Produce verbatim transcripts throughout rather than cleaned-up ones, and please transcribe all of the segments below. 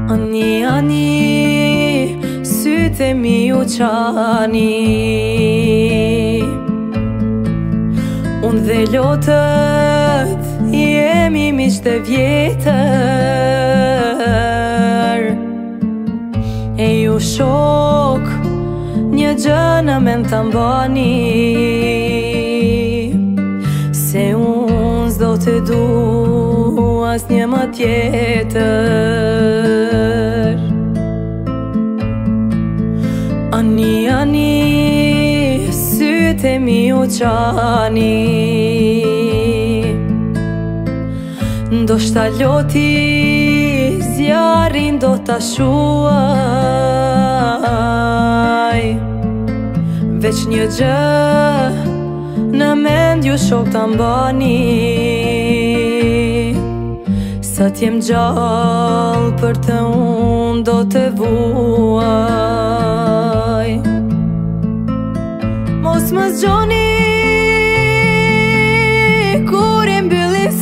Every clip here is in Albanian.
Ani, ani, sytë e mi u qani. Unë dhe lotët jemi miqtë vjetër. E ju shok, një gjë në men të mbani, se unë s'do të du as një më tjetër. Ani, ani, sytë e mi u qani. Ndoshta loti zjarin do t'a shuaj, veç një gjë në mend ju shok t'a mbani, sa t'jem gjallë për të unë do të vuaj. Mos më zgjoni kur i mbyllin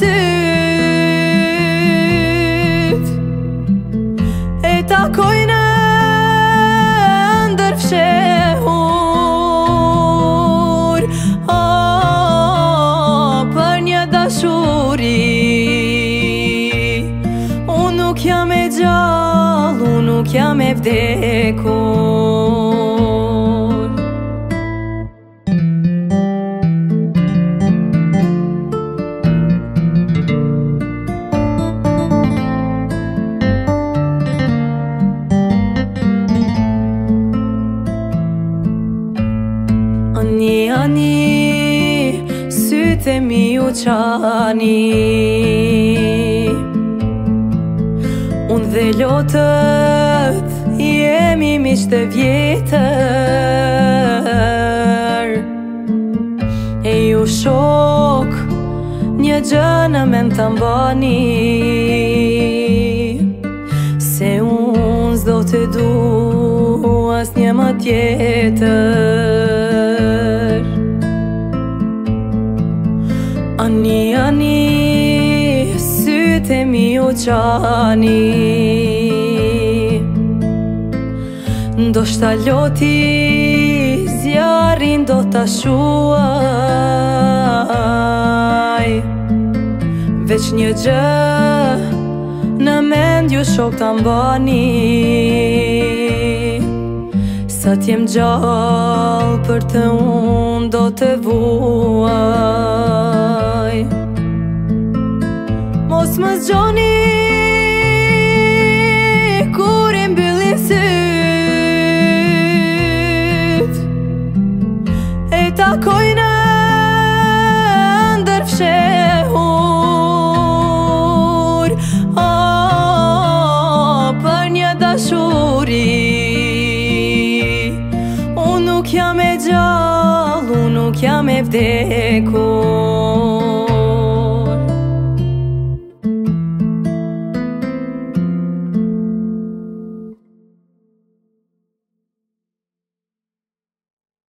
syt, e takoj në ndërfshehur, oh, për një dashuri. Unë nuk jam e gjallë, unë nuk jam e vdekur. Ani, ani, sytë e mi u qani. Unë dhe lotët jemi miqtë vjetër. E ju shok, një gjë në men të mbani, se unë s'do të du as një më tjetër. Ani, ani, sytë e mi u qani. Ndoshta loti zjarin do t'a shuaj, veç një gjë në mend ju shok t'a mbani, sa t'jem gjallë për të unë do të vuaj. Mos më zgjoni kur i mbyllin syt, e takoj në ndërfshehur, oh, për një dashuri. Unë nuk jam e gjallë, unë nuk jam e vdekur.